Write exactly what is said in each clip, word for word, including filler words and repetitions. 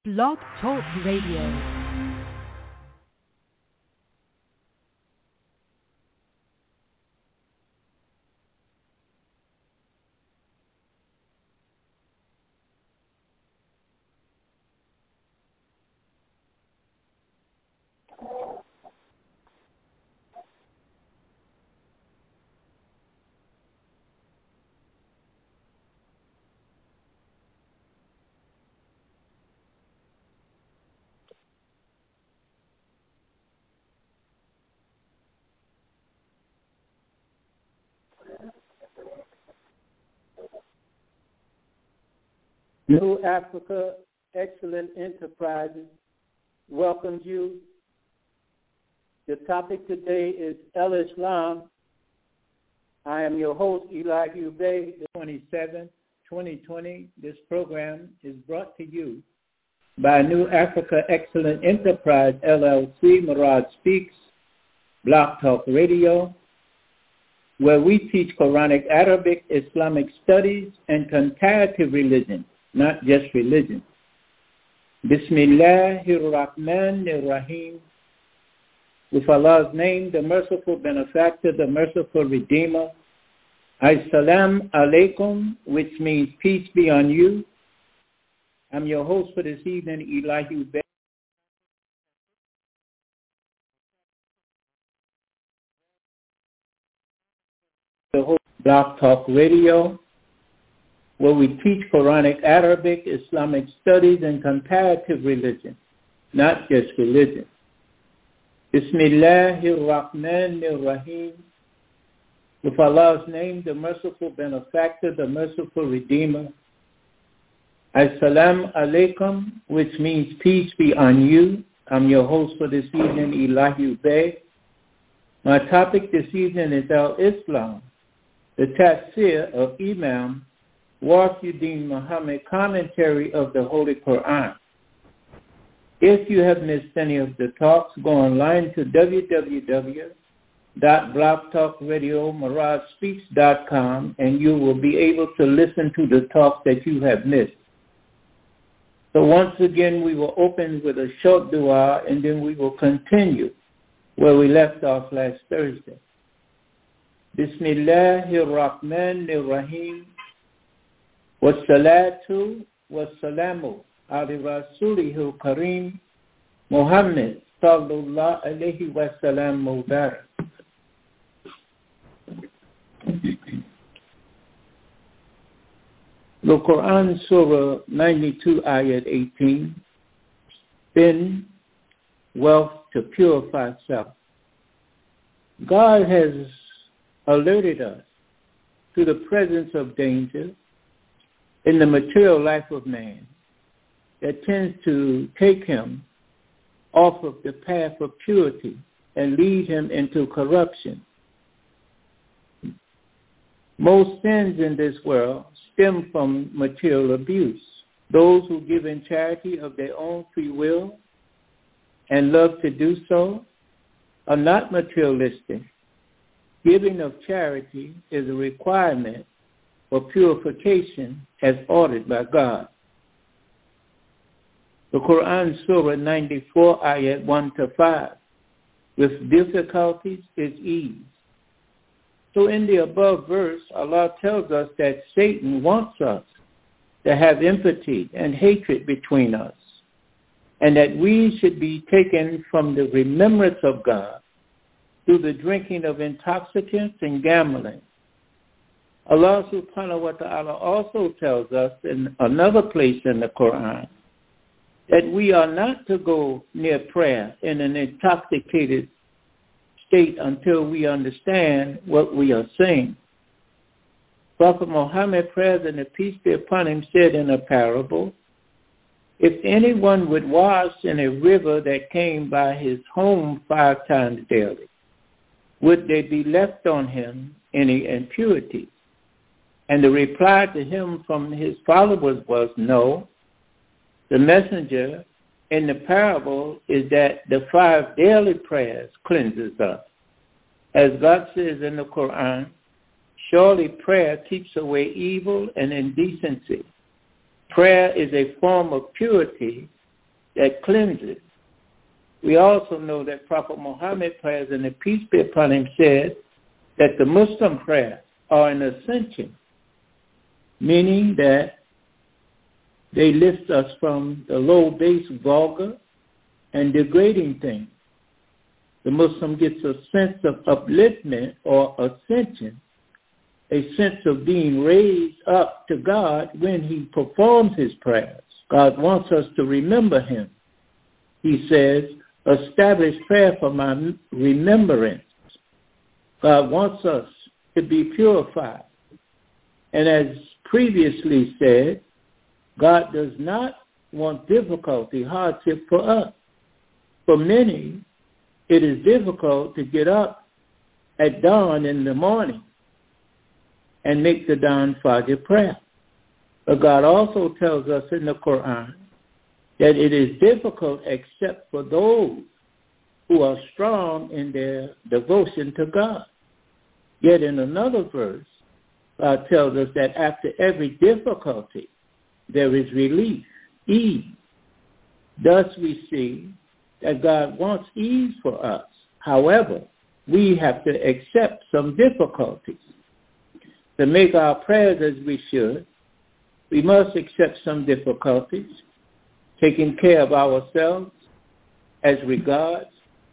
Blog Talk Radio. New Africa Excellent Enterprises welcomes you. The topic today is El Islam. I am your host, Eli Ubey. The twenty-seventh, twenty twenty, this program is brought to you by New Africa Excellent Enterprise, L L C, Murad Speaks, Blog Talk Radio, where we teach Quranic, Arabic, Islamic studies, and comparative religion. Not just religion. Bismillahir-Rahmanir-Rahim. With Allah's name, the merciful benefactor, the merciful redeemer. As-salam alaikum, which means peace be on you. I'm your host for this evening, Eli Ubey. The host of Blog Talk Radio, where we teach Quranic, Arabic, Islamic studies, and comparative religion, not just religion. Bismillahir-Rahmanir-Rahim. With Allah's name, the merciful benefactor, the merciful redeemer. As-salam alaikum, which means peace be on you. I'm your host for this evening, Eli Ubey. My topic this evening is Al-Islam, the tafsir of Imam Wasiuddin Muhammad, commentary of the Holy Quran. If you have missed any of the talks, go online to w w w dot blog talk radio murad speaks dot com and you will be able to listen to the talks that you have missed. So once again, we will open with a short dua and then we will continue where we left off last Thursday. Bismillahir-Rahmanir-Rahim. Wassalatu wassalamu ala rasulihil kareem Muhammad sallallahu alayhi wa sallam mubarak. The Quran Surah ninety-two, Ayat eighteen, spin wealth to purify self. God has alerted us to the presence of danger in the material life of man that tends to take him off of the path of purity and lead him into corruption. Most sins in this world stem from material abuse. Those who give in charity of their own free will and love to do so are not materialistic. Giving of charity is a requirement for purification as ordered by God. The Quran Surah ninety-four, Ayat one to five. With difficulties is ease. So in the above verse, Allah tells us that Satan wants us to have enmity and hatred between us, and that we should be taken from the remembrance of God through the drinking of intoxicants and gambling. Allah subhanahu wa ta'ala also tells us in another place in the Quran that we are not to go near prayer in an intoxicated state until we understand what we are saying. Prophet Muhammad, praise and peace be upon him, said in a parable, if anyone would wash in a river that came by his home five times daily, would there be left on him any impurity? And the reply to him from his followers was no. The messenger in the parable is that the five daily prayers cleanses us. As God says in the Quran, surely prayer keeps away evil and indecency. Prayer is a form of purity that cleanses. We also know that Prophet Muhammad prayers, and the peace be upon him, said that the Muslim prayers are an ascension, meaning that they lift us from the low base, vulgar, and degrading things. The Muslim gets a sense of upliftment or ascension, a sense of being raised up to God when he performs his prayers. God wants us to remember him. He says, establish prayer for my remembrance. God wants us to be purified. And as previously said, God does not want difficulty, hardship for us. For many, it is difficult to get up at dawn in the morning and make the dawn Fajr prayer. But God also tells us in the Quran that it is difficult except for those who are strong in their devotion to God. Yet in another verse, God tells us that after every difficulty, there is relief, ease. Thus we see that God wants ease for us. However, we have to accept some difficulties. To make our prayers as we should, we must accept some difficulties, taking care of ourselves as regards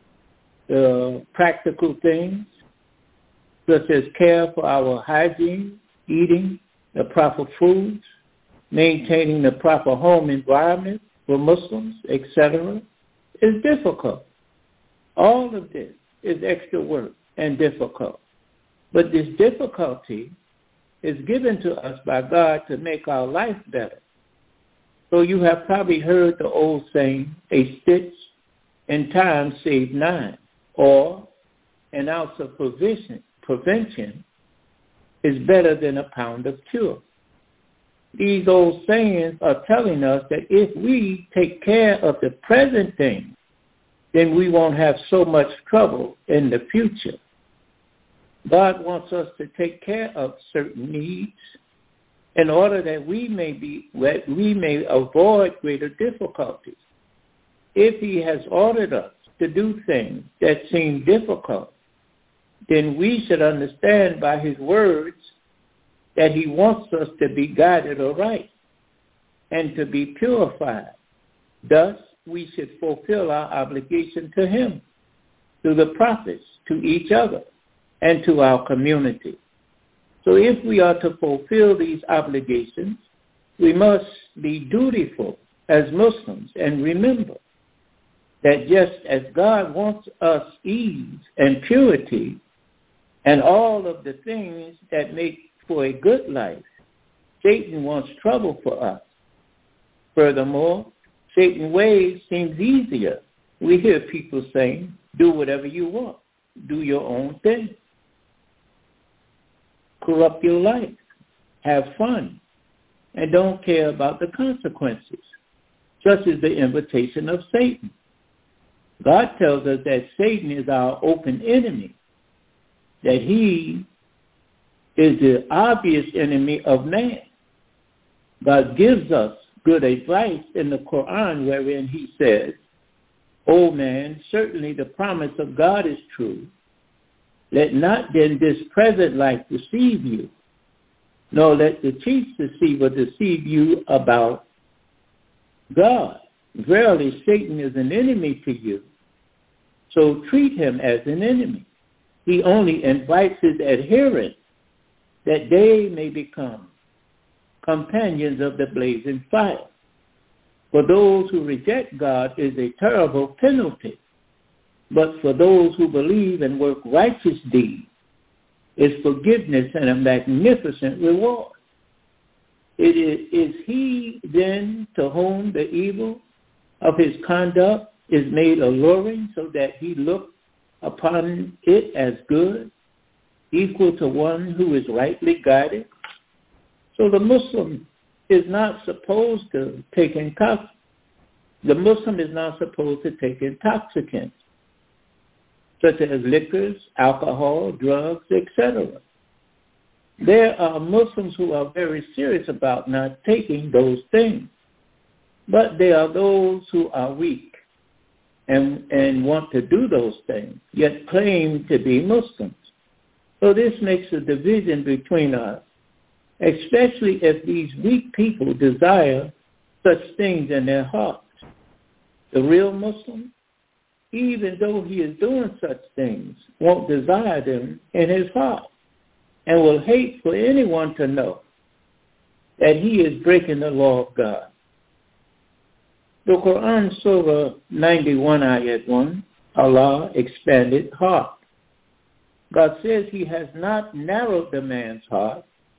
the practical things, such as care for our hygiene, eating the proper foods, maintaining the proper home environment for Muslims, et cetera, is difficult. All of this is extra work and difficult. But this difficulty is given to us by God to make our life better. So you have probably heard the old saying, a stitch in time saves nine, or an ounce of prevention, prevention is better than a pound of cure. These old sayings are telling us that if we take care of the present things, then we won't have so much trouble in the future. God wants us to take care of certain needs in order that we may be, we may avoid greater difficulties. If he has ordered us to do things that seem difficult, then we should understand by his words that he wants us to be guided aright and to be purified. Thus, we should fulfill our obligation to him, to the prophets, to each other, and to our community. So if we are to fulfill these obligations, we must be dutiful as Muslims and remember that just as God wants us ease and purity and all of the things that make for a good life, Satan wants trouble for us. Furthermore, Satan's ways seems easier. We hear people saying, do whatever you want. Do your own thing. Corrupt your life. Have fun. And don't care about the consequences. Such is the invitation of Satan. God tells us that Satan is our open enemy, that he is the obvious enemy of man. God gives us good advice in the Quran wherein he says, O man, certainly the promise of God is true. Let not then this present life deceive you, nor let the chief deceiver deceive you about God. Verily, Satan is an enemy to you, so treat him as an enemy. He only invites his adherents that they may become companions of the blazing fire. For those who reject God is a terrible penalty, but for those who believe and work righteous deeds is forgiveness and a magnificent reward. It is, is he then to whom the evil of his conduct is made alluring so that he look upon it as good, equal to one who is rightly guided? So the Muslim is not supposed to take intox- the Muslim is not supposed to take intoxicants, such as liquors, alcohol, drugs, et cetera. There are Muslims who are very serious about not taking those things. But there are those who are weak and, and want to do those things, yet claim to be Muslims. So this makes a division between us, especially if these weak people desire such things in their hearts. The real Muslim, even though he is doing such things, won't desire them in his heart and will hate for anyone to know that he is breaking the law of God. The Quran, Surah ninety-one, Ayat one, Allah expanded heart. God says he has not narrowed the man's heart.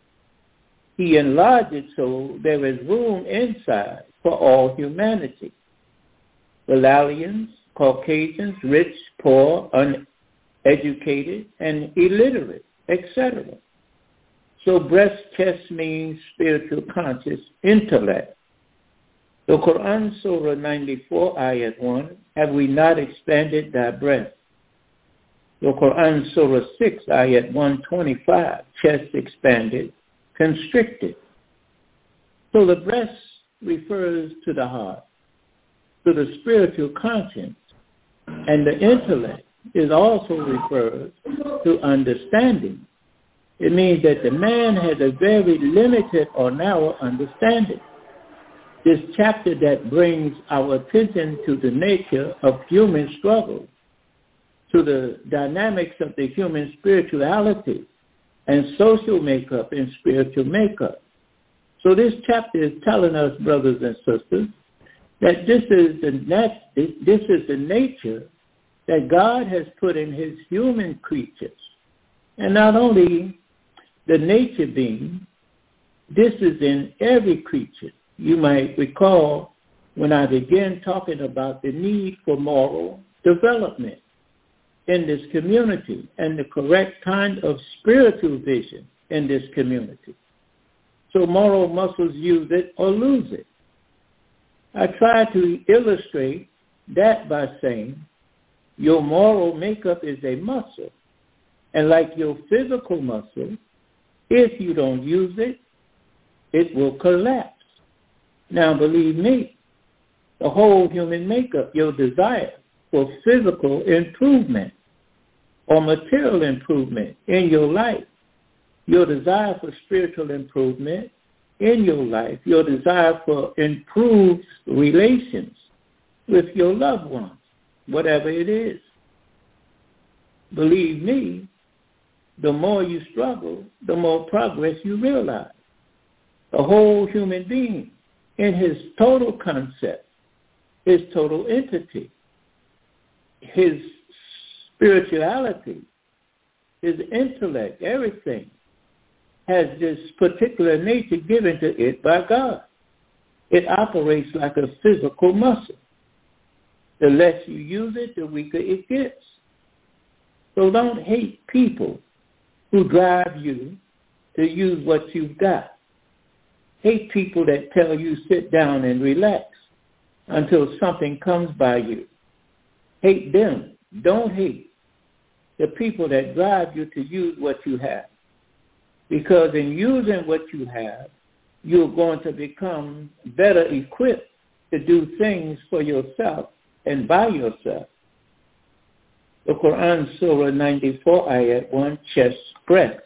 He enlarged it so there is room inside for all humanity. Valalians, Caucasians, rich, poor, uneducated, and illiterate, et cetera. So breast, chest means spiritual conscious intellect. The Quran, Surah ninety-four, Ayat one, have we not expanded thy breast? The Quran, Surah six, Ayat one twenty-five, chest expanded, constricted. So the breast refers to the heart, to the spiritual conscience, and the intellect is also referred to understanding. It means that the man has a very limited or narrow understanding. This chapter that brings our attention to the nature of human struggle, to the dynamics of the human spirituality and social makeup and spiritual makeup. So this chapter is telling us, brothers and sisters, that this is the nat- this is the nature that God has put in his human creatures. And not only the nature being, this is in every creature. You might recall when I began talking about the need for moral development in this community and the correct kind of spiritual vision in this community. So moral muscles use it or lose it. I try to illustrate that by saying your moral makeup is a muscle. And like your physical muscle, if you don't use it, it will collapse. Now, believe me, the whole human makeup, your desire for physical improvement or material improvement in your life, your desire for spiritual improvement in your life, your desire for improved relations with your loved ones, whatever it is. Believe me, the more you struggle, the more progress you realize. The whole human being, in his total concept, his total entity, his spirituality, his intellect, everything has this particular nature given to it by God. It operates like a physical muscle. The less you use it, the weaker it gets. So don't hate people who drive you to use what you've got. Hate people that tell you sit down and relax until something comes by you. Hate them. Don't hate the people that drive you to use what you have. Because in using what you have, you're going to become better equipped to do things for yourself and by yourself. The Quran, Surah ninety-four, Ayat one, chest, breast.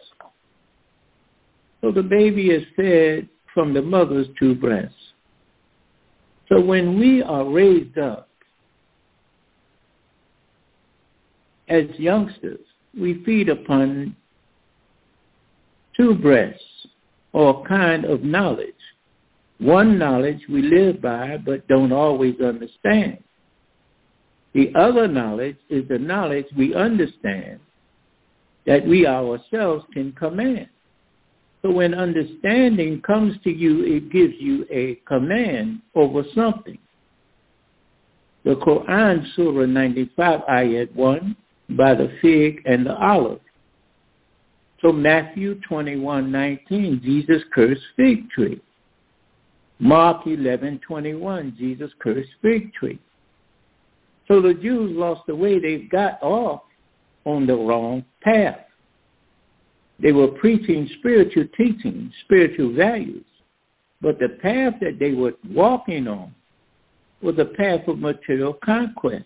So the baby is fed from the mother's two breasts. So when we are raised up as youngsters, we feed upon two breasts or kind of knowledge. One knowledge we live by but don't always understand. The other knowledge is the knowledge we understand that we ourselves can command. So when understanding comes to you, it gives you a command over something. The Quran, Surah ninety-five, Ayat one, by the fig and the olive. So Matthew twenty-one nineteen, Jesus cursed fig tree. Mark eleven twenty-one, Jesus cursed fig tree. So the Jews lost the way. They got off on the wrong path. They were preaching spiritual teachings, spiritual values. But the path that they were walking on was a path of material conquest.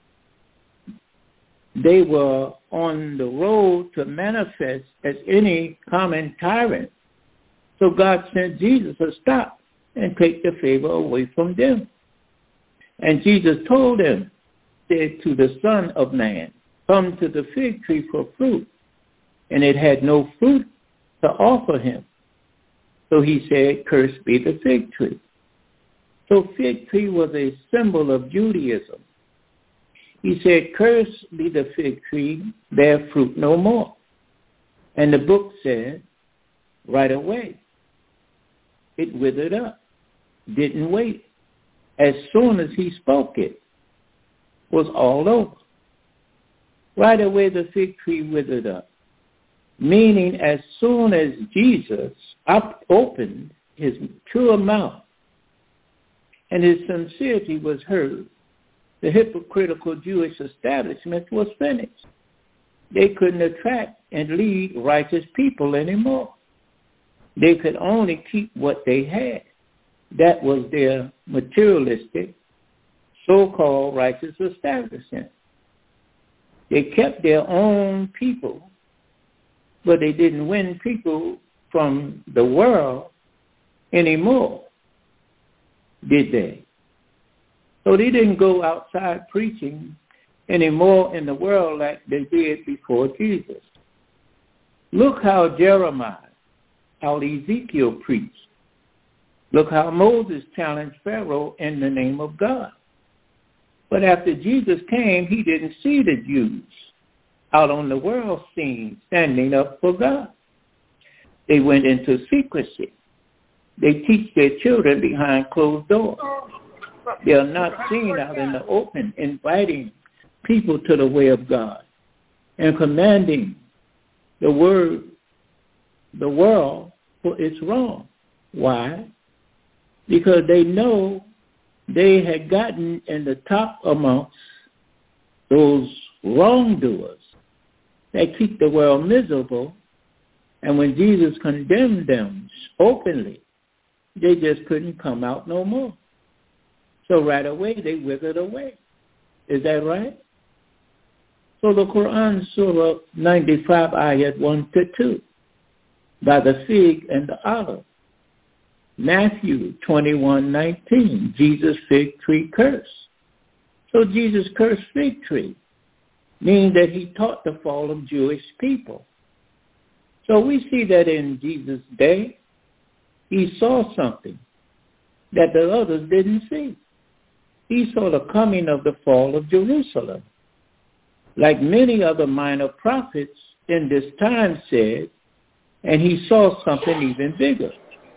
They were on the road to manifest as any common tyrant. So God sent Jesus to stop and take the favor away from them. And Jesus told them, said to the Son of Man, come to the fig tree for fruit. And it had no fruit to offer him. So he said, cursed be the fig tree. So fig tree was a symbol of Judaism. He said, cursed be the fig tree, bear fruit no more. And the book said, right away, it withered up, didn't wait. As soon as he spoke it, was all over. Right away the fig tree withered up, meaning as soon as Jesus up opened his pure mouth and his sincerity was heard, the hypocritical Jewish establishment was finished. They couldn't attract and lead righteous people anymore. They could only keep what they had. That was their materialistic, so-called righteous establishment. They kept their own people, but they didn't win people from the world anymore, did they? So they didn't go outside preaching anymore in the world like they did before Jesus. Look how Jeremiah, how Ezekiel preached. Look how Moses challenged Pharaoh in the name of God. But after Jesus came, he didn't see the Jews out on the world scene standing up for God. They went into secrecy. They teach their children behind closed doors. They are not seen out in the open, inviting people to the way of God and commanding the word, the world for its wrong. Why? Because they know they had gotten in the top amongst those wrongdoers that keep the world miserable. And when Jesus condemned them openly, they just couldn't come out no more. So right away, they withered away. Is that right? So the Quran, Surah ninety-five, ayat one to two, by the fig and the olive. Matthew twenty-one nineteen, Jesus fig tree curse. So Jesus cursed fig tree, meaning that he taught the fall of Jewish people. So we see that in Jesus' day, he saw something that the others didn't see. He saw the coming of the fall of Jerusalem. Like many other minor prophets in this time said, and he saw something even bigger.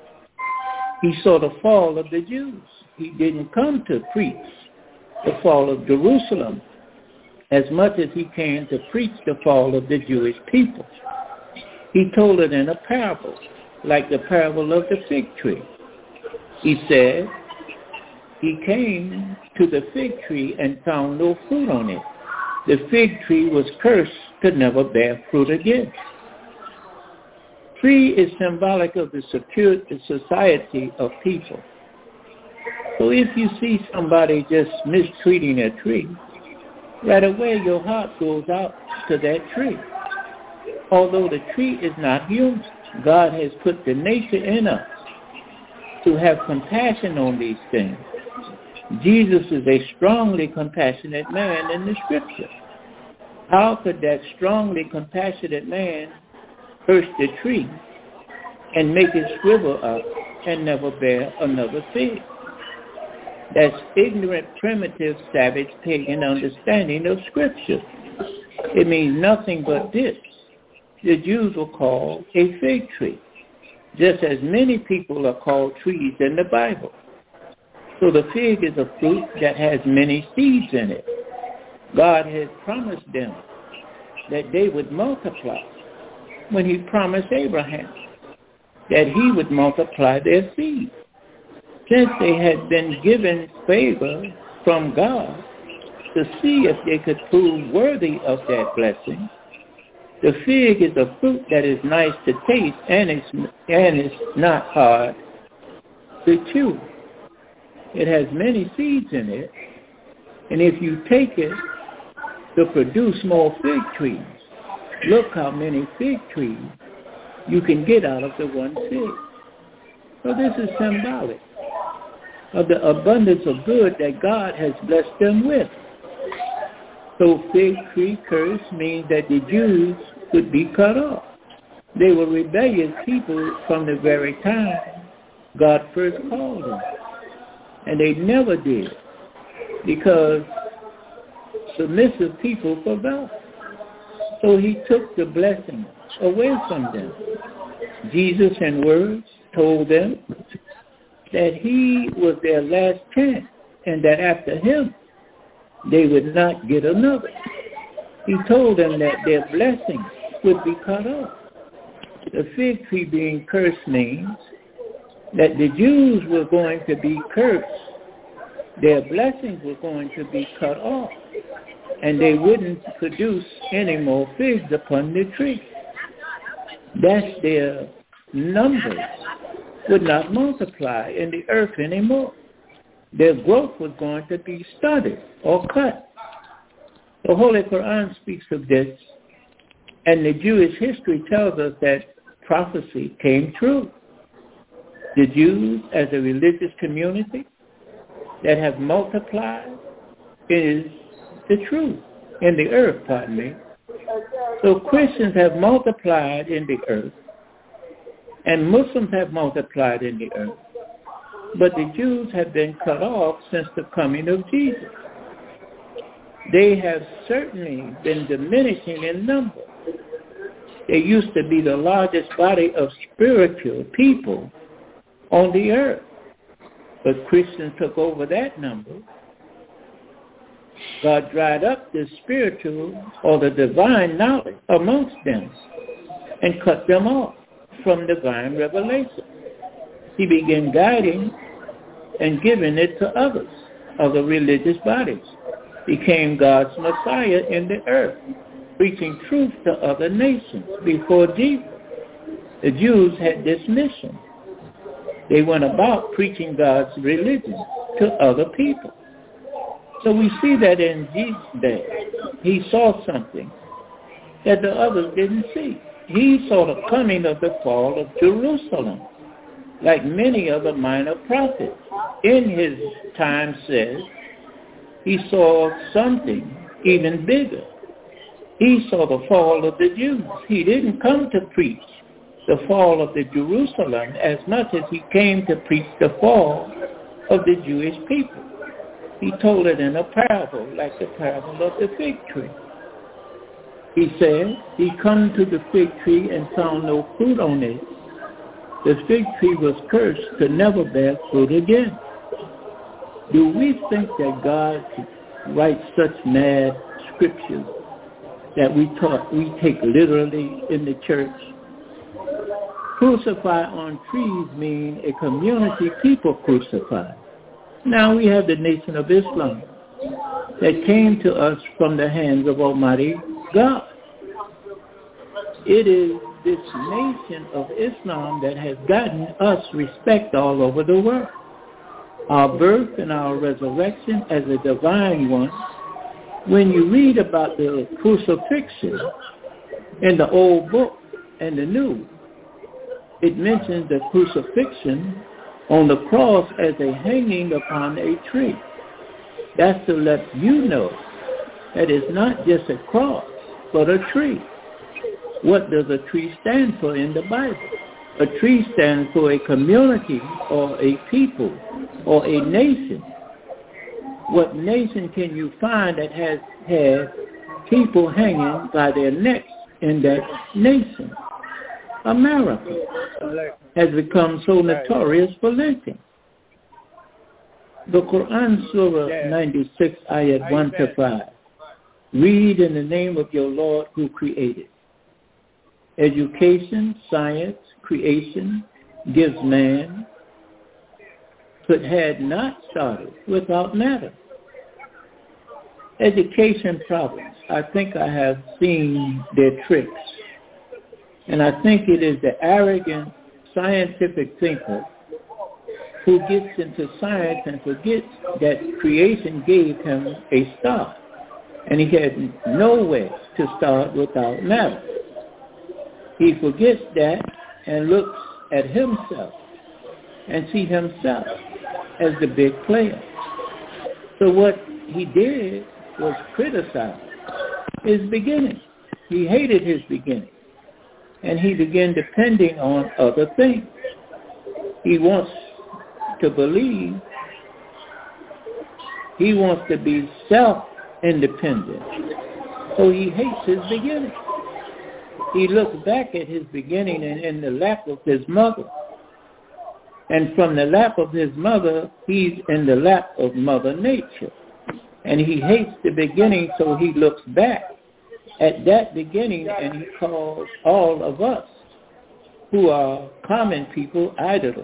He saw the fall of the Jews. He didn't come to preach the fall of Jerusalem as much as he came to preach the fall of the Jewish people. He told it in a parable, like the parable of the fig tree. He said, he came to the fig tree and found no fruit on it. The fig tree was cursed to never bear fruit again. Tree is symbolic of the secure society of people. So if you see somebody just mistreating a tree, right away your heart goes out to that tree. Although the tree is not human, God has put the nature in us to have compassion on these things. Jesus is a strongly compassionate man in the scripture. How could that strongly compassionate man curse the tree and make it shrivel up and never bear another fig? That's ignorant, primitive, savage, pagan understanding of scripture. It means nothing but this. The Jews were called a fig tree, just as many people are called trees in the Bible. So the fig is a fruit that has many seeds in it. God has promised them that they would multiply when he promised Abraham that he would multiply their seed. Since they had been given favor from God to see if they could prove worthy of that blessing, the fig is a fruit that is nice to taste and it's, and it's not hard to chew. It has many seeds in it, and if you take it to produce more fig trees, look how many fig trees you can get out of the one fig. So this is symbolic of the abundance of good that God has blessed them with. So fig tree curse means that the Jews would be cut off. They were rebellious people from the very time God first called them. And they never did, because submissive people forgot. So he took the blessing away from them. Jesus, in words, told them that he was their last chance and that after him, they would not get another. He told them that their blessings would be cut off. The fig tree being cursed means that the Jews were going to be cursed. Their blessings were going to be cut off, and they wouldn't produce any more figs upon the tree. That's their numbers would not multiply in the earth anymore. Their growth was going to be stunted or cut. The Holy Quran speaks of this, and the Jewish history tells us that prophecy came true. The Jews, as a religious community that have multiplied, is the truth in the earth, pardon me. So Christians have multiplied in the earth, and Muslims have multiplied in the earth, but the Jews have been cut off since the coming of Jesus. They have certainly been diminishing in number. They used to be the largest body of spiritual people on the earth, but Christians took over that number. God dried up the spiritual or the divine knowledge amongst them and cut them off from divine revelation. He began guiding and giving it to others, other religious bodies. Became God's Messiah in the earth, preaching truth to other nations before Jesus. The Jews had this mission. They went about preaching God's religion to other people. So we see that in Jesus' day, he saw something that the others didn't see. He saw the coming of the fall of Jerusalem, like many other minor prophets in his time says. He saw something even bigger. He saw the fall of the Jews. He didn't come to preach the fall of the Jerusalem as much as he came to preach the fall of the Jewish people. He told it in a parable, like the parable of the fig tree. He said, he come to the fig tree and found no fruit on it. The fig tree was cursed to never bear fruit again. Do we think that God writes such mad scriptures that we taught, we take literally in the church? Crucify on trees mean a community people crucified. Now we have the Nation of Islam that came to us from the hands of Almighty God. It is this Nation of Islam that has gotten us respect all over the world. Our birth and our resurrection as a divine one. When you read about the crucifixion in the old book and the new, it mentions the crucifixion on the cross as a hanging upon a tree. That's to let you know that it's not just a cross, but a tree. What does a tree stand for in the Bible? A tree stands for a community or a people or a nation. What nation can you find that has had people hanging by their necks in that nation? America has become so notorious for lynching. The Quran, Surah ninety-six, ayat one to five. Read in the name of your Lord who created. Education, science, creation gives man, but had not started without matter. Education problems. I think I have seen their tricks. And I think it is the arrogant scientific thinker who gets into science and forgets that creation gave him a start. And he had nowhere to start without matter. He forgets that and looks at himself and sees himself as the big player. So what he did was criticize his beginning. He hated his beginning. And he began depending on other things. He wants to believe. He wants to be self-independent. So he hates his beginning. He looks back at his beginning in, in the lap of his mother. And from the lap of his mother, he's in the lap of Mother Nature. And he hates the beginning, so he looks back at that beginning, and he calls all of us who are common people idols.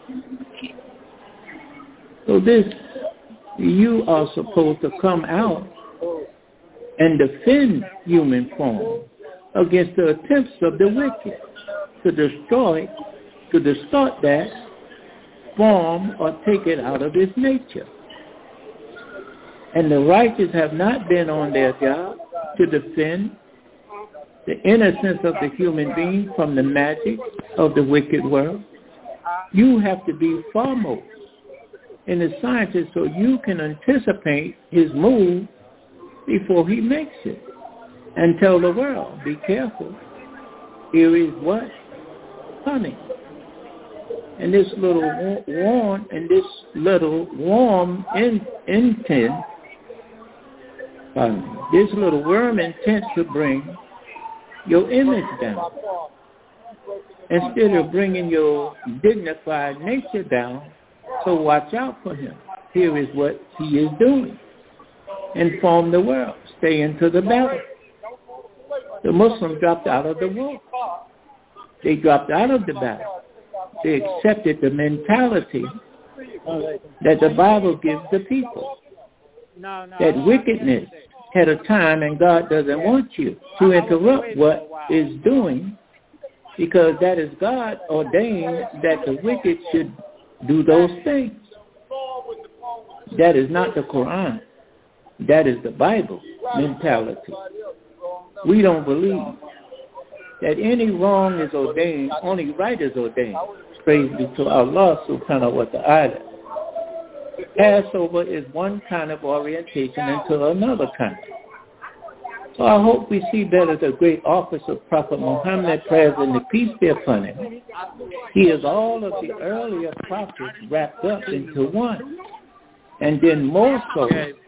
So this, you are supposed to come out and defend human form against the attempts of the wicked to destroy, to distort that form or take it out of its nature. And the righteous have not been on their job to defend the innocence of the human being from the magic of the wicked world. You have to be foremost in the sciences so you can anticipate his move before he makes it. And tell the world, be careful. Here is what? Honey. And this little warm, and this little warm in, intent, um, this little worm intends to bring your image down. Instead of bringing your dignified nature down, so watch out for him. Here is what he is doing. Inform the world. Stay into the battle. The Muslims dropped out of the war. They dropped out of the battle. They accepted the mentality that the Bible gives the people. That wickedness had a time, and God doesn't want you to interrupt what is doing, because that is God ordained that the wicked should do those things. That is not the Quran. That is the Bible mentality. We don't believe that any wrong is ordained, only right is ordained. Praise be to Allah subhanahu wa ta'ala. Passover is one kind of orientation into another kind. So I hope we see better the great office of Prophet Muhammad, praise and the peace be upon him. He is all of the earlier prophets wrapped up into one. And then more so,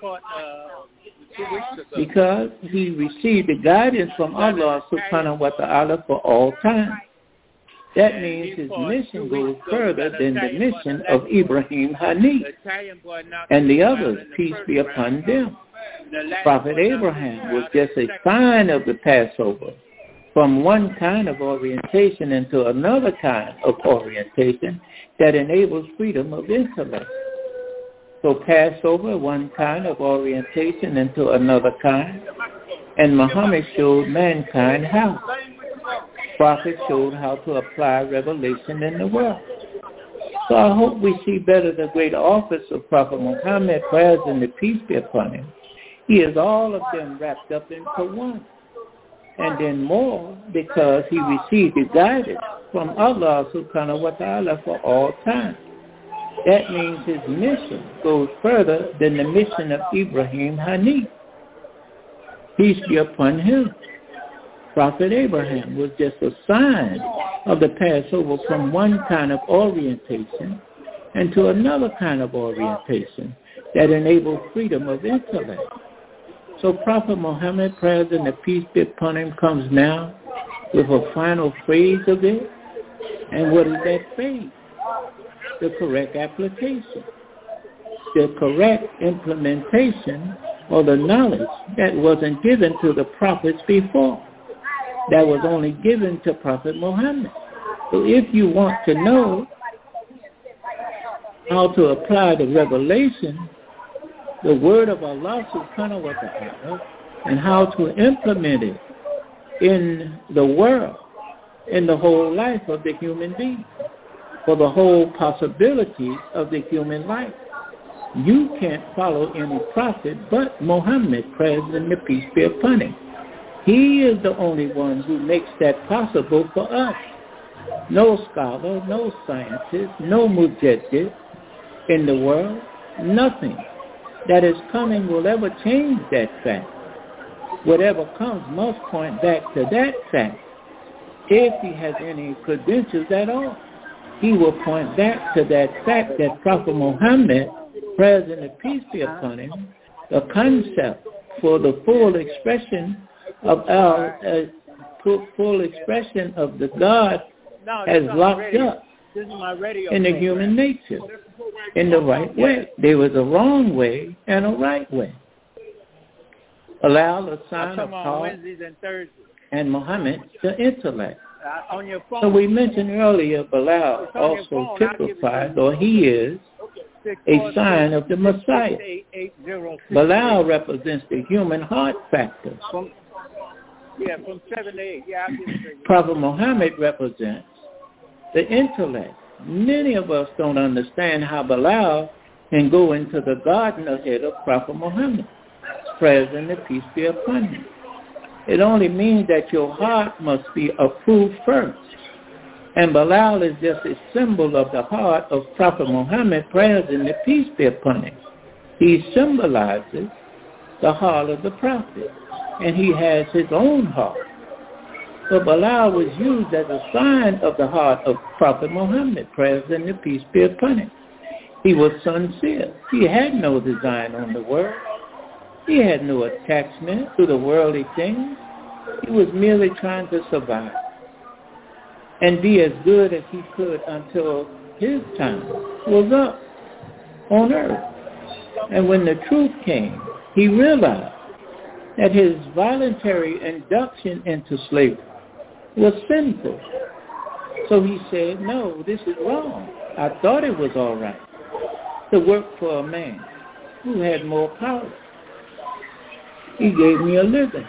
because he received the guidance from Allah subhanahu wa ta'ala for all time. That means his mission goes further than the mission of Ibrahim Hanif and the others, peace be upon them. Prophet Abraham was just a sign of the Passover, from one kind of orientation into another kind of orientation that enables freedom of intellect. So Passover, one kind of orientation into another kind, and Muhammad showed mankind how. Prophet showed how to apply revelation in the world. So I hope we see better the great office of Prophet Muhammad, prayers and the peace be upon him. He is all of them wrapped up into one. And then more, because he received the guidance from Allah subhanahu wa ta'ala for all time. That means his mission goes further than the mission of Ibrahim Hanif. Peace be upon him. Prophet Abraham was just a sign of the Passover from one kind of orientation into another kind of orientation that enabled freedom of intellect. So Prophet Muhammad, praise and the peace be upon him, comes now with a final phrase of it. And what is that phrase? The correct application, the correct implementation, or the knowledge that wasn't given to the prophets before, that was only given to Prophet Muhammad. So if you want to know how to apply the revelation, the word of Allah subhanahu wa ta'ala, and how to implement it in the world, in the whole life of the human being, for the whole possibilities of the human life. You can't follow any prophet but Muhammad, praise and the peace be upon him. He is the only one who makes that possible for us. No scholar, no scientist, no mujaddid in the world, nothing that is coming will ever change that fact. Whatever comes must point back to that fact. If he has any credentials at all, he will point back to that fact that Prophet Muhammad, praise and peace be upon him, the concept for the full expression of our uh, full expression of the God no, has locked up in the human nature in the right way. There was a wrong way and a right way. Allow the sign of Paul and Muhammad the intellect. Uh, on your phone. So we mentioned earlier, Bilal also typifies, or he is, a sign of the Messiah. Bilal represents the human heart factor. From, yeah, from seven to eight. Yeah, I'll give it. Prophet Muhammad represents the intellect. Many of us don't understand how Bilal can go into the garden ahead of Prophet Muhammad. Praise and the peace be upon him. It only means that your heart must be approved first. And Bilal is just a symbol of the heart of Prophet Muhammad, praise and the peace be upon him. He symbolizes the heart of the prophet, and he has his own heart. So Bilal was used as a sign of the heart of Prophet Muhammad, praise and the peace be upon him. He was sincere. He had no design on the world. He had no attachment to the worldly things. He was merely trying to survive and be as good as he could until his time was up on earth. And when the truth came, he realized that his voluntary induction into slavery was sinful. So he said, no, this is wrong. I thought it was all right to work for a man who had more power. He gave me a living.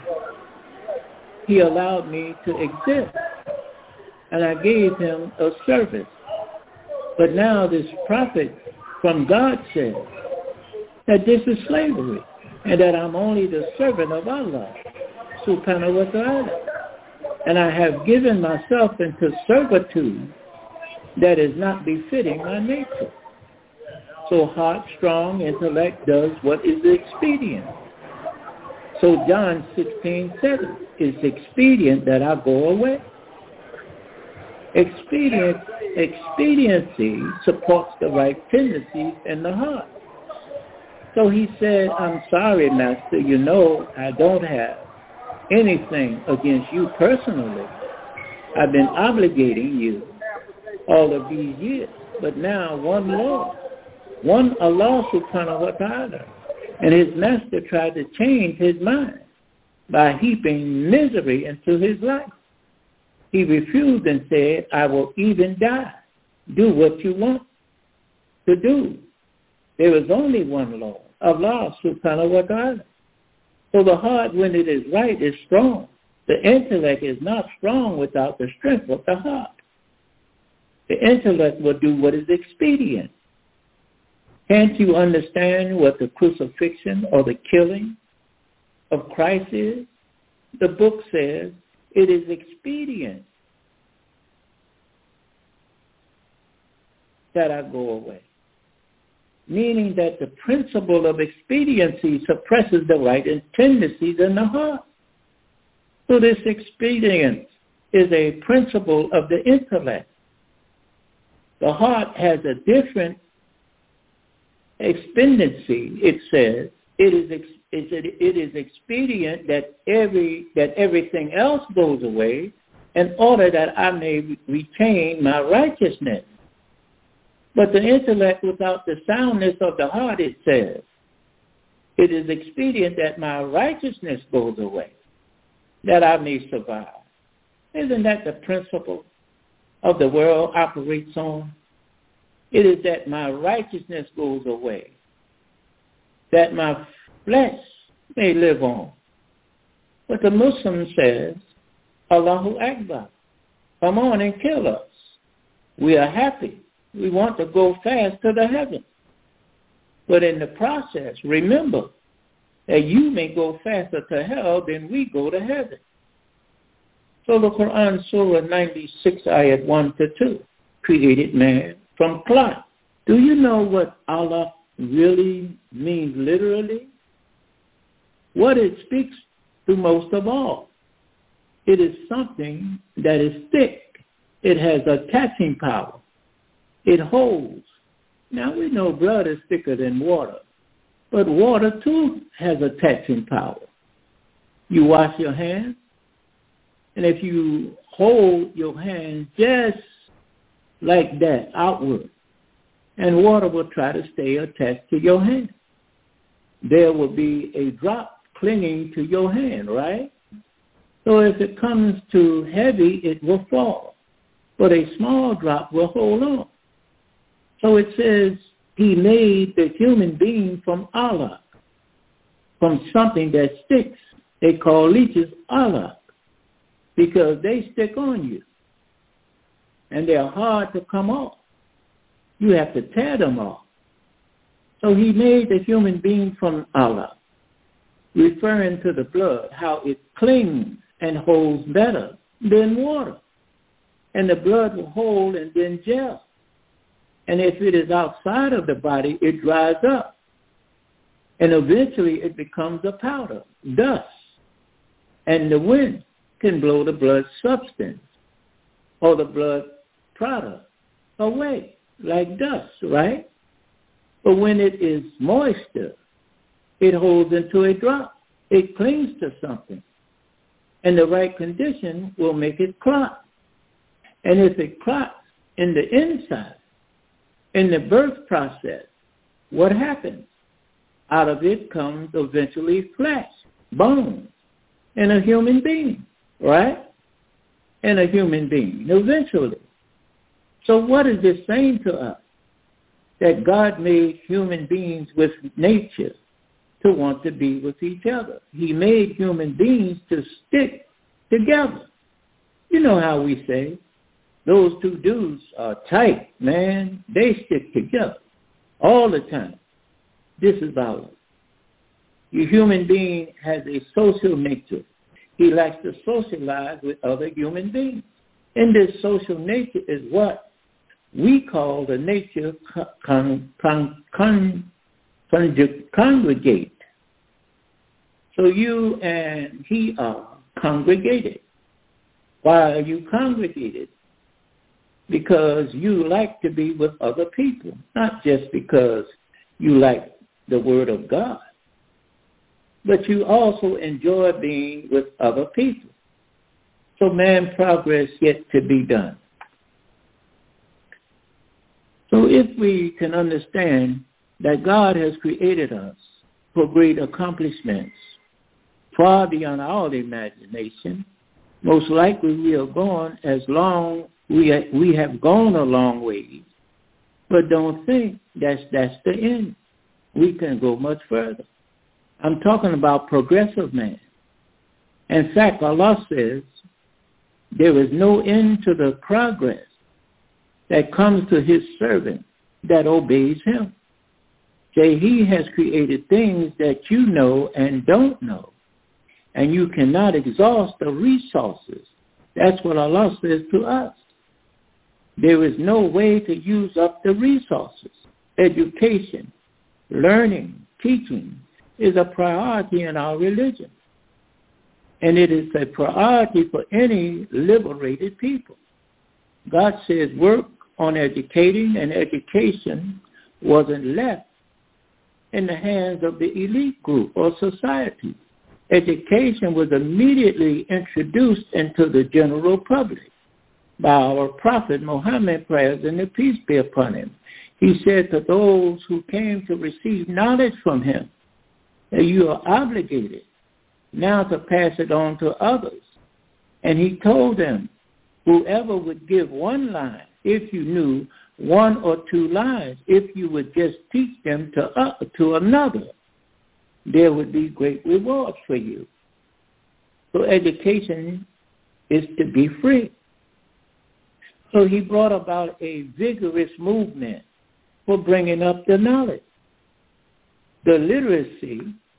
He allowed me to exist. And I gave him a service. But now this prophet from God says that this is slavery and that I'm only the servant of Allah, subhanahu wa ta'ala. And I have given myself into servitude that is not befitting my nature. So heart strong intellect does what is expedient. So John sixteen seven, it's expedient that I go away. Expedient, expediency supports the right tendencies in the heart. So he said, I'm sorry, Master, you know I don't have anything against you personally. I've been obligating you all of these years. But now one Lord, one Allah subhanahu wa ta'ala. And his master tried to change his mind by heaping misery into his life. He refused and said, I will even die. Do what you want to do. There is only one Lord, Allah subhanahu wa ta'ala. So the heart, when it is right, is strong. The intellect is not strong without the strength of the heart. The intellect will do what is expedient. Can't you understand what the crucifixion or the killing of Christ is? The book says it is expedient that I go away. Meaning that the principle of expediency suppresses the right tendencies in the heart. So this expedience is a principle of the intellect. The heart has a different expediency, it says. It is ex- it is expedient that every that everything else goes away in order that I may retain my righteousness. But the intellect without the soundness of the heart, it says, it is expedient that my righteousness goes away, that I may survive. Isn't that the principle of the world operates on? It is that my righteousness goes away, that my flesh may live on. But the Muslim says, Allahu Akbar, come on and kill us. We are happy We want to go fast to the heavens. But in the process, remember that you may go faster to hell than we go to heaven. So the Quran, Surah ninety-six, ayat one to two, created man from clot. Do you know what Allah really means literally? What it speaks to most of all. It is something that is thick. It has attaching power. It holds. Now we know blood is thicker than water, but water too has attaching power. You wash your hands, and if you hold your hand just like that outward, and water will try to stay attached to your hand, there will be a drop clinging to your hand, right? So if it comes too heavy, it will fall. But a small drop will hold on. So it says he made the human being from alaq, from something that sticks. They call leeches alaq because they stick on you. And they're hard to come off. You have to tear them off. So he made the human being from alaq, referring to the blood, how it clings and holds better than water. And the blood will hold and then gel. And if it is outside of the body, it dries up. And eventually it becomes a powder, dust. And the wind can blow the blood substance or the blood product away like dust, right? But when it is moisture, it holds into a drop. It clings to something. And the right condition will make it clot. And if it clots in the inside, in the birth process, what happens? Out of it comes eventually flesh, bones, and a human being, right? And a human being, eventually. So what is this saying to us? That God made human beings with nature to want to be with each other. He made human beings to stick together. You know how we say, those two dudes are tight, man. They stick together all the time. This is Allah. Your human being has a social nature. He likes to socialize with other human beings. And this social nature is what we call the nature con, con, con, con, congregate. So you and he are congregated. Why are you congregated? Because you like to be with other people, not just because you like the Word of God, but you also enjoy being with other people. So man, progress yet to be done. So if we can understand that God has created us for great accomplishments, far beyond our imagination, most likely we are going as long We we have gone a long way, but don't think that's, that's the end. We can go much further. I'm talking about progressive man. In fact, Allah says there is no end to the progress that comes to his servant that obeys him. Say he has created things that you know and don't know, and you cannot exhaust the resources. That's what Allah says to us. There is no way to use up the resources. Education, learning, teaching is a priority in our religion. And it is a priority for any liberated people. God says work on educating, and education wasn't left in the hands of the elite group or society. Education was immediately introduced into the general public by our Prophet Muhammad, praise and peace be upon him. He said to those who came to receive knowledge from him that you are obligated now to pass it on to others. And he told them, whoever would give one line, if you knew one or two lines, if you would just teach them to, uh, to another, there would be great rewards for you. So education is to be free. So he brought about a vigorous movement for bringing up the knowledge, the literacy,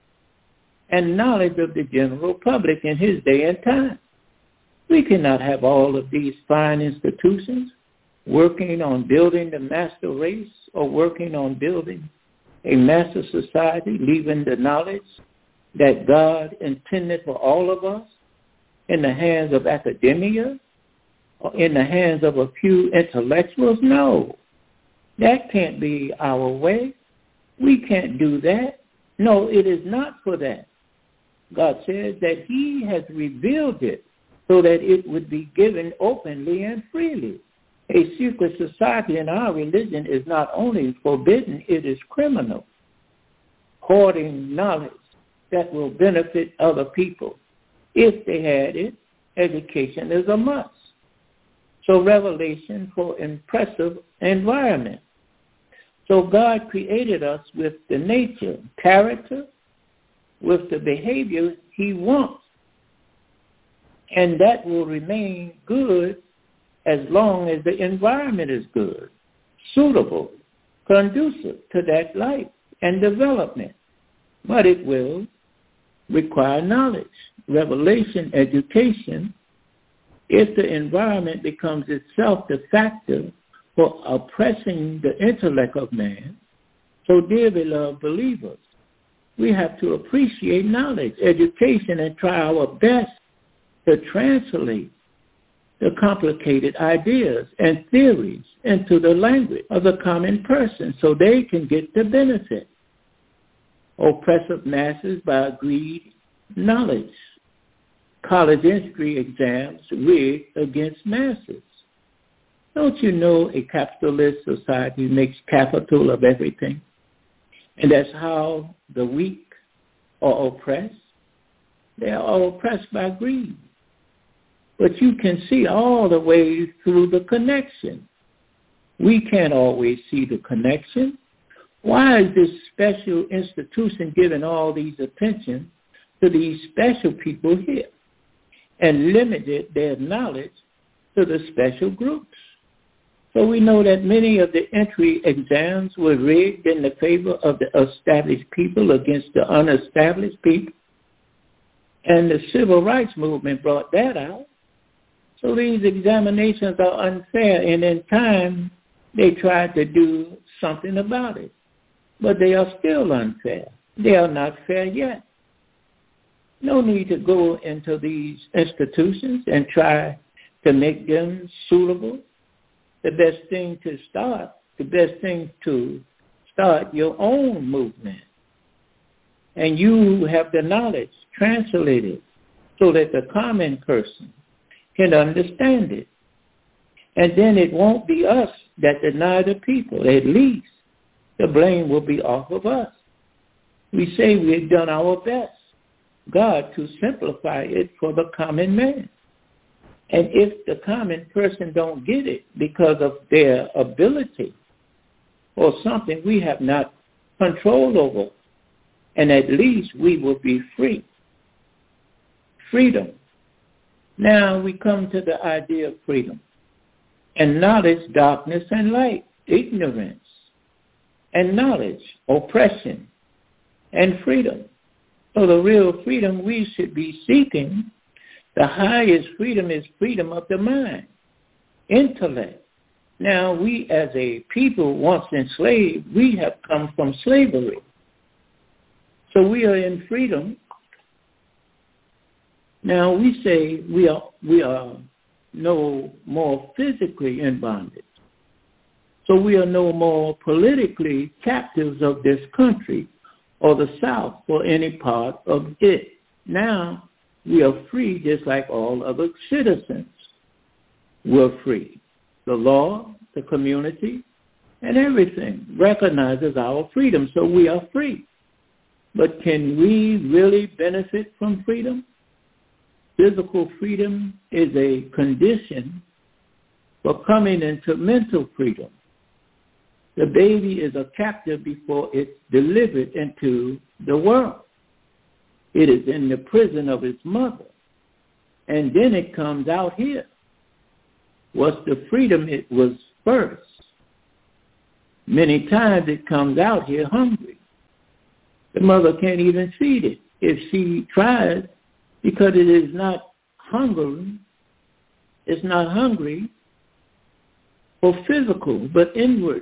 and knowledge of the general public in his day and time. We cannot have all of these fine institutions working on building the master race or working on building a master society, leaving the knowledge that God intended for all of us in the hands of academia or in the hands of a few intellectuals. No, that can't be our way. We can't do that. No, it is not for that. God says that he has revealed it so that it would be given openly and freely. A secret society in our religion is not only forbidden, it is criminal. Hoarding knowledge that will benefit other people. If they had it, education is a must. So revelation for impressive environment. So God created us with the nature, character, with the behavior he wants. And that will remain good as long as the environment is good, suitable, conducive to that life and development. But it will require knowledge, revelation, education, if the environment becomes itself the factor for oppressing the intellect of man. So, dear beloved believers, we have to appreciate knowledge, education, and try our best to translate the complicated ideas and theories into the language of the common person so they can get the benefit. Oppressive masses by agreed knowledge. College entry exams rigged against masses. Don't you know a capitalist society makes capital of everything? And that's how the weak are oppressed. They are all oppressed by greed. But you can see all the way through the connection. We can't always see the connection. Why is this special institution giving all these attention to these special people here and limited their knowledge to the special groups? So we know that many of the entry exams were rigged in the favor of the established people against the unestablished people. And the civil rights movement brought that out. So these examinations are unfair, and in time they tried to do something about it. But they are still unfair. They are not fair yet. No need to go into these institutions and try to make them suitable. The best thing to start, the best thing to start your own movement. And you have the knowledge translated so that the common person can understand it. And then it won't be us that deny the people. At least the blame will be off of us. We say we've done our best, God, to simplify it for the common man. And if the common person don't get it because of their ability or something we have not control over, and at least we will be free. Freedom. Now we come to the idea of freedom. And knowledge, darkness, and light. Ignorance and knowledge, oppression, and freedom. So the real freedom we should be seeking, the highest freedom is freedom of the mind, intellect. Now we as a people once enslaved, we have come from slavery. So we are in freedom. Now we say we are we are no more physically in bondage. So we are no more politically captives of this country or the South or any part of it. Now we are free just like all other citizens. We're free. The law, the community, and everything recognizes our freedom, so we are free. But can we really benefit from freedom? Physical freedom is a condition for coming into mental freedom. The baby is a captive before it's delivered into the world. It is in the prison of its mother. And then it comes out here. was the freedom it was first. Many times it comes out here hungry. The mother can't even feed it if she tries, because it is not hungry. It's not hungry for physical, but inward.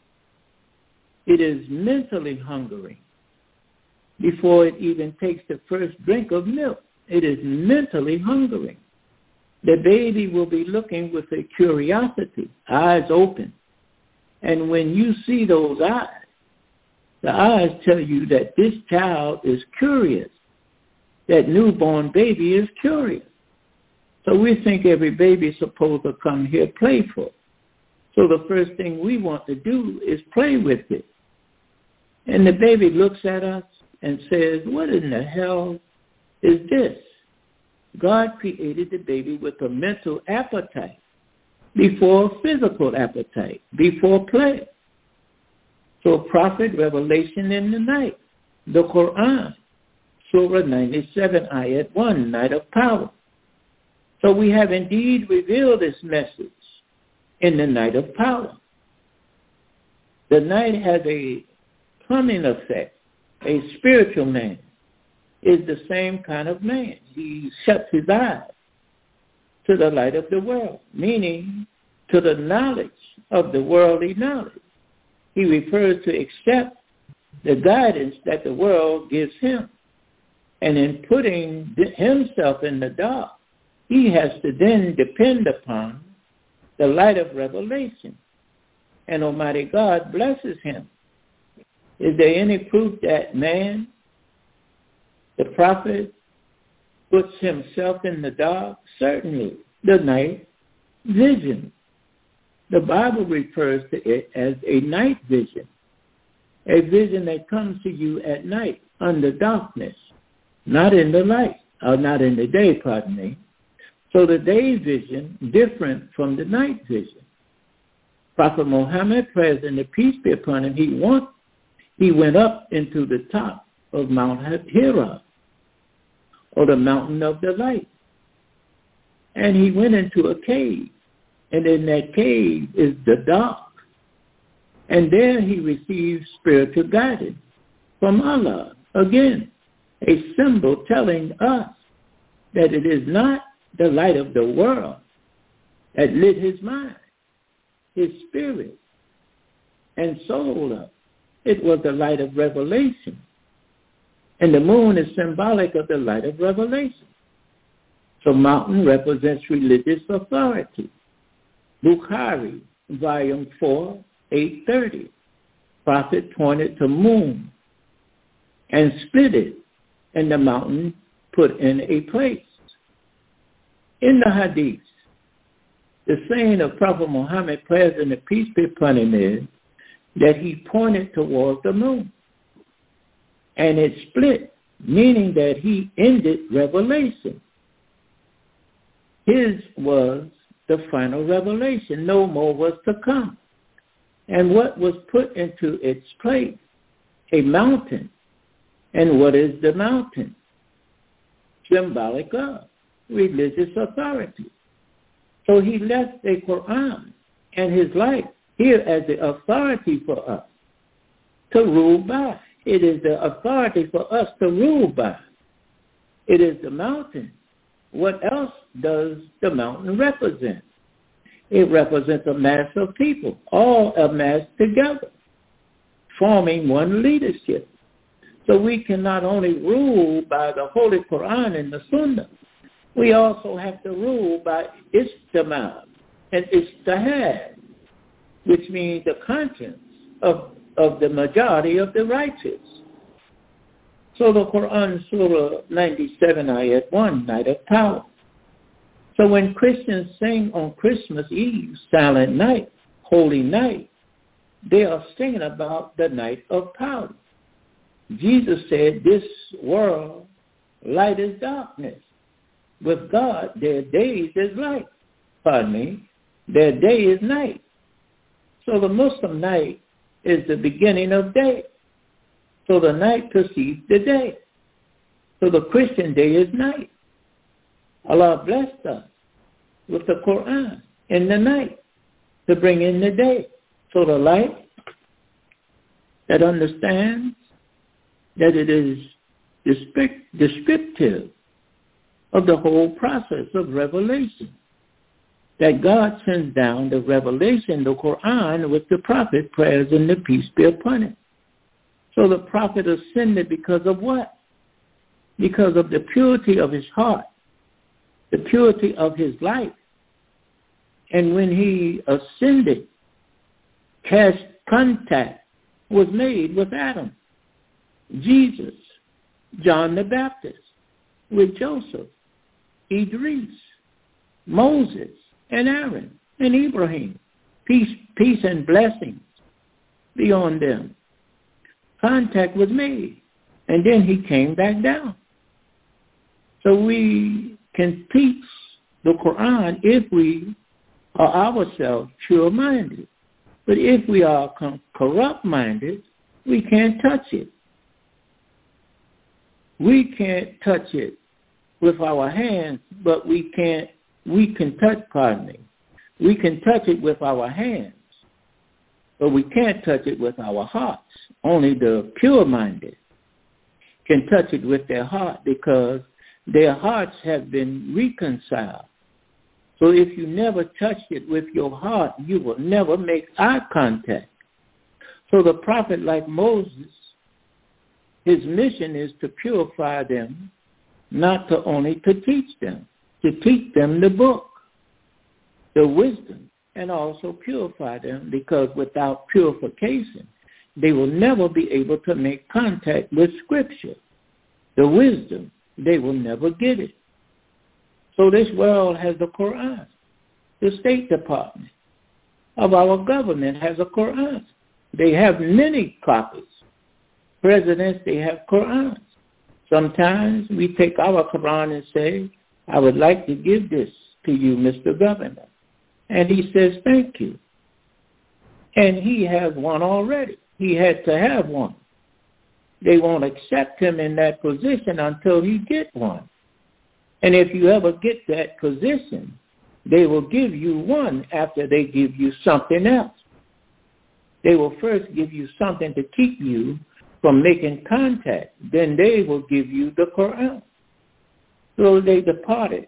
It is mentally hungry before it even takes the first drink of milk. It is mentally hungry. The baby will be looking with a curiosity, eyes open. And when you see those eyes, the eyes tell you that this child is curious. That newborn baby is curious. So we think every baby is supposed to come here playful. So the first thing we want to do is play with it. And the baby looks at us and says, what in the hell is this? God created the baby with a mental appetite before physical appetite, before play. So prophet, revelation in the night, the Quran, Surah ninety-seven, Ayat one, night of power. So we have indeed revealed this message in the night of power. The night has a plumbing effect. A spiritual man is the same kind of man. He shuts his eyes to the light of the world, meaning to the knowledge of the worldly knowledge. He refers to accept the guidance that the world gives him. And in putting himself in the dark, he has to then depend upon the light of revelation. And Almighty God blesses him. Is there any proof that man, the prophet, puts himself in the dark? Certainly, the night vision. The Bible refers to it as a night vision, a vision that comes to you at night under darkness, not in the light, or not in the day, pardon me. So the day vision different from the night vision. Prophet Muhammad, praise and peace be upon him, he went, he went up into the top of Mount Hira, or the mountain of the light. And he went into a cave. And in that cave is the dark. And there he receives spiritual guidance from Allah. Again, a symbol telling us that it is not the light of the world that lit his mind, his spirit, and soul up. It was the light of revelation. And the moon is symbolic of the light of revelation. So mountain represents religious authority. Bukhari, volume four, eight thirty. Prophet pointed to moon and split it, and the mountain put in a place. In the hadith, the saying of Prophet Muhammad, praise and peace be upon him, is that he pointed towards the moon. And it split, meaning that he ended revelation. His was the final revelation. No more was to come. And what was put into its place? A mountain. And what is the mountain? Symbolic of religious authority. So he left the Quran and his life here as the authority for us to rule by. It is the authority for us to rule by. It is the mountain. What else does the mountain represent? It represents a mass of people, all amassed together, forming one leadership. So we can not only rule by the Holy Quran and the Sunnah, we also have to rule by Ijtima and Ijtihad, which means the conscience of, of the majority of the righteous. So the Quran, Surah ninety-seven, Ayat one, night of power. So when Christians sing on Christmas Eve, silent night, holy night, they are singing about the night of power. Jesus said, this world, light is darkness. With God, their days is light. Pardon me. Their day is night. So the Muslim night is the beginning of day. So the night precedes the day. So the Christian day is night. Allah blessed us with the Quran in the night to bring in the day. So the light that understands that it is descriptive of the whole process of revelation, that God sends down the revelation, the Quran, with the prophet, prayers and the peace be upon it. So the prophet ascended because of what? Because of the purity of his heart, the purity of his life. And when he ascended, cast contact was made with Adam, Jesus, John the Baptist, with Joseph, Idris, Moses, and Aaron, and Ibrahim. Peace, peace and blessings be on them. Contact was made, and then he came back down. So we can teach the Quran if we are ourselves pure-minded. But if we are corrupt-minded, we can't touch it. We can't touch it with our hands, but we can't, we can touch, pardon me, we can touch it with our hands, but we can't touch it with our hearts. Only the pure-minded can touch it with their heart because their hearts have been reconciled. So if you never touch it with your heart, you will never make eye contact. So the prophet, like Moses, his mission is to purify them, not to only to teach them, to teach them the book, the wisdom, and also purify them, because without purification, they will never be able to make contact with Scripture. The wisdom, they will never get it. So this world has the Quran. The State Department of our government has a Quran. They have many copies. Presidents, they have Qurans. Sometimes we take our Quran and say, I would like to give this to you, Mister Governor. And he says, thank you. And he has one already. He had to have one. They won't accept him in that position until he gets one. And if you ever get that position, they will give you one after they give you something else. They will first give you something to keep you from making contact. Then they will give you the Quran. So they departed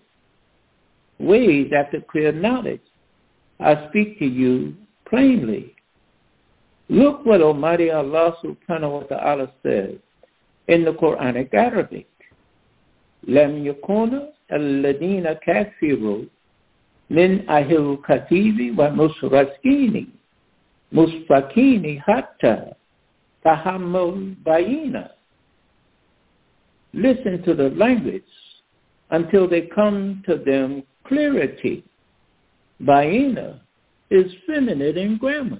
ways after clear knowledge. I speak to you plainly. Look what Almighty Allah subhanahu wa ta'ala says in the Quranic Arabic. لم يكن الذين كفروا من أهل الكتاب والمشركين مشفقين حتى تحملوا بينة. Listen to the language until they come to them clarity. Bayina is feminine in grammar.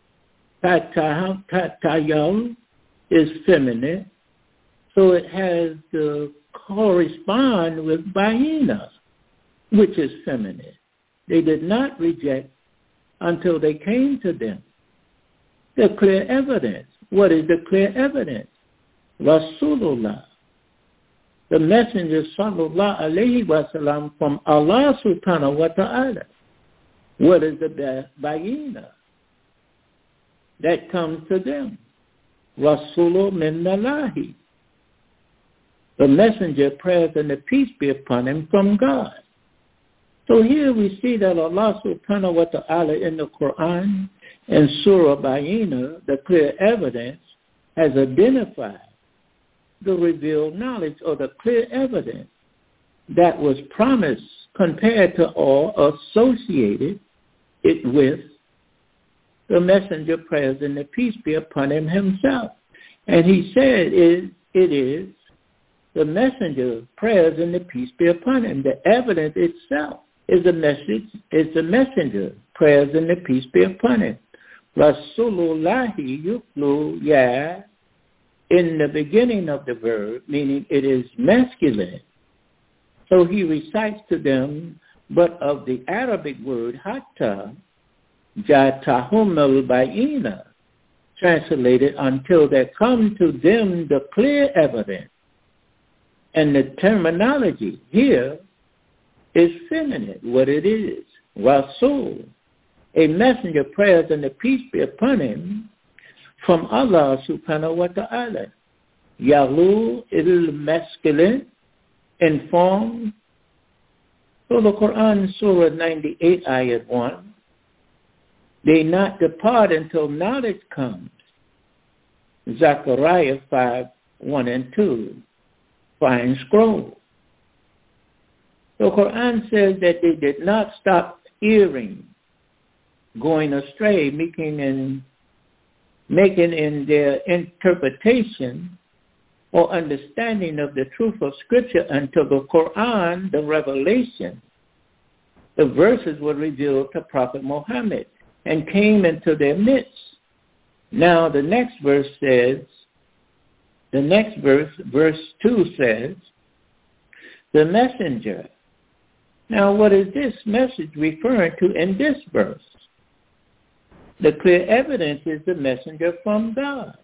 Tatayal is feminine, so it has to correspond with bayina, which is feminine. They did not reject until they came to them. The clear evidence. What is the clear evidence? Rasulullah, the messenger sallallahu alayhi wa sallam from Allah subhanahu wa ta'ala. What is the bayina that comes to them? Rasulullah min Allahi, the messenger, prayers and the peace be upon him, from God. So here we see that Allah subhanahu wa ta'ala in the Quran and Surah Bayina, the clear evidence, has identified the revealed knowledge or the clear evidence that was promised compared to all associated it with the messenger, prayers and the peace be upon him himself. And he said it, it is the messenger, prayers and the peace be upon him. The evidence itself is a message, is the messenger, prayers and the peace be upon him. Rasulullahi yuklu ya, in the beginning of the verb, meaning it is masculine. So he recites to them, but of the Arabic word hatta, jatahum al-bayina, translated until there come to them the clear evidence. And the terminology here is feminine, what it is. Rasul, a messenger, prayers and the peace be upon him, from Allah subhanahu wa ta'ala. Yalu il masculine, informed. So the Quran, Surah ninety-eight, Ayat one, they not depart until knowledge comes. Zechariah five, one and two, fine scroll. The Quran says that they did not stop erring, going astray, making in, making in their interpretation or understanding of the truth of Scripture until the Quran, the revelation, the verses were revealed to Prophet Muhammad and came into their midst. Now the next verse says, the next verse, verse two says, the messenger. Now what is this message referring to in this verse? The clear evidence is the messenger from God.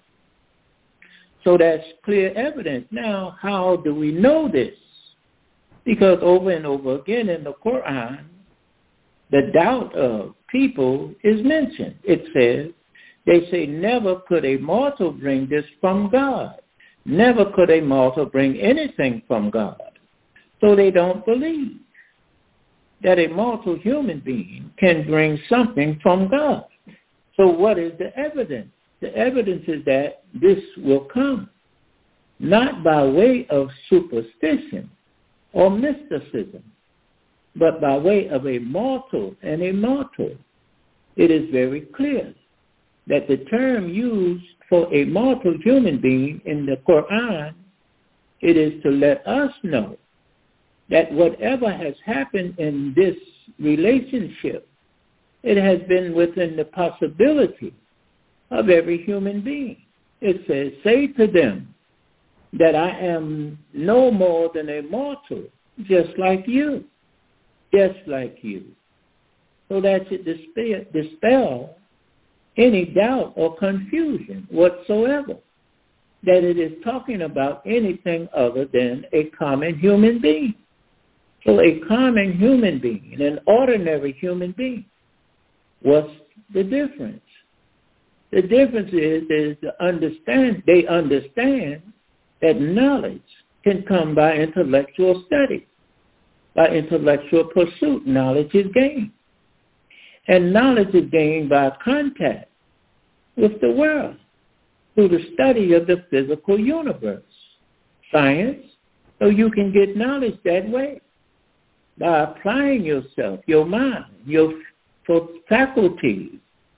So that's clear evidence. Now, how do we know this? Because over and over again in the Quran, the doubt of people is mentioned. It says, they say, never could a mortal bring this from God. Never could a mortal bring anything from God. So they don't believe that a mortal human being can bring something from God. So what is the evidence? The evidence is that this will come, not by way of superstition or mysticism, but by way of a mortal and a mortal. It is very clear that the term used for a mortal human being in the Quran, it is to let us know that whatever has happened in this relationship, it has been within the possibility of every human being. It says, say to them that I am no more than a mortal, just like you, just like you. So that should dispel, dispel any doubt or confusion whatsoever that it is talking about anything other than a common human being. So a common human being, an ordinary human being. What's the difference? The difference is, is to understand, they understand that knowledge can come by intellectual study. By intellectual pursuit, knowledge is gained. And knowledge is gained by contact with the world through the study of the physical universe. Science, so you can get knowledge that way. By applying yourself, your mind, your faculties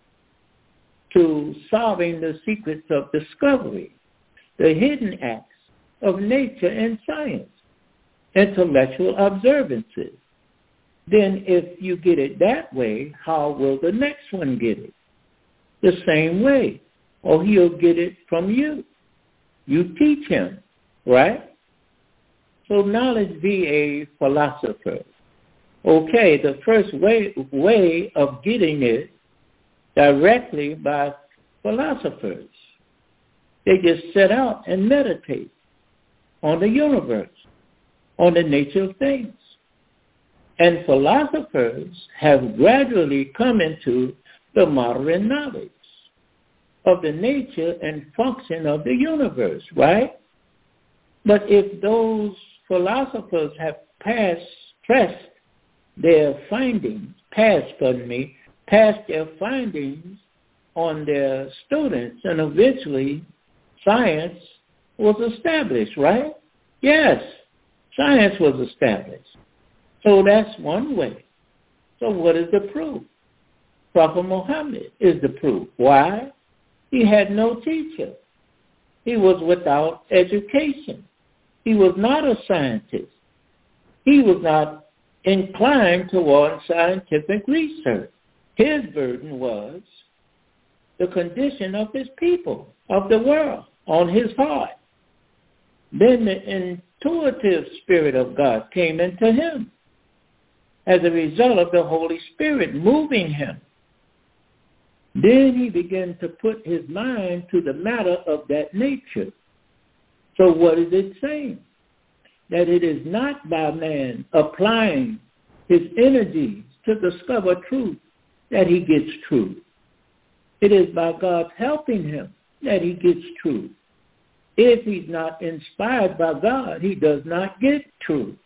to solving the secrets of discovery, the hidden acts of nature and science, intellectual observances. Then if you get it that way, how will the next one get it? The same way. Or he'll get it from you. You teach him, right? So knowledge be a philosopher. Okay, the first way, way of getting it directly by philosophers. They just set out and meditate on the universe, on the nature of things. And philosophers have gradually come into the modern knowledge of the nature and function of the universe, right? But if those philosophers have passed, pressed their findings, passed, pardon me, passed their findings on their students, and eventually science was established, right? Yes, science was established. So that's one way. So what is the proof? Prophet Muhammad is the proof. Why? He had no teacher. He was without education. He was not a scientist. He was not inclined toward scientific research. His burden was the condition of his people, of the world, on his heart. Then the intuitive Spirit of God came into him as a result of the Holy Spirit moving him. Then he began to put his mind to the matter of that nature. So what is it saying? That it is not by man applying his energies to discover truth that he gets truth. It is by God helping him that he gets truth. If he's not inspired by God, he does not get truth.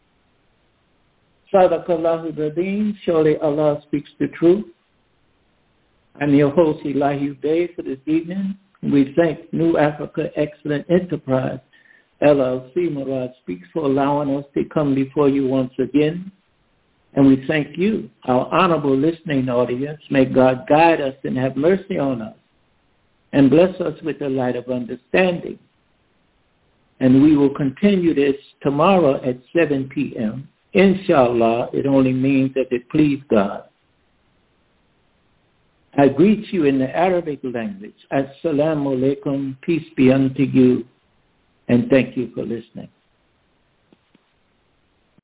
Sadaqallahu Rabin, surely Allah speaks the truth. I'm your host, Elihu Day, for this evening. We thank New Africa Excellent Enterprise, L L C, Murad Speaks, for allowing us to come before you once again. And we thank you, our honorable listening audience. May God guide us and have mercy on us and bless us with the light of understanding. And we will continue this tomorrow at seven p.m. Inshallah, it only means that it pleased God. I greet you in the Arabic language. Assalamu alaikum, peace be unto you, and thank you for listening.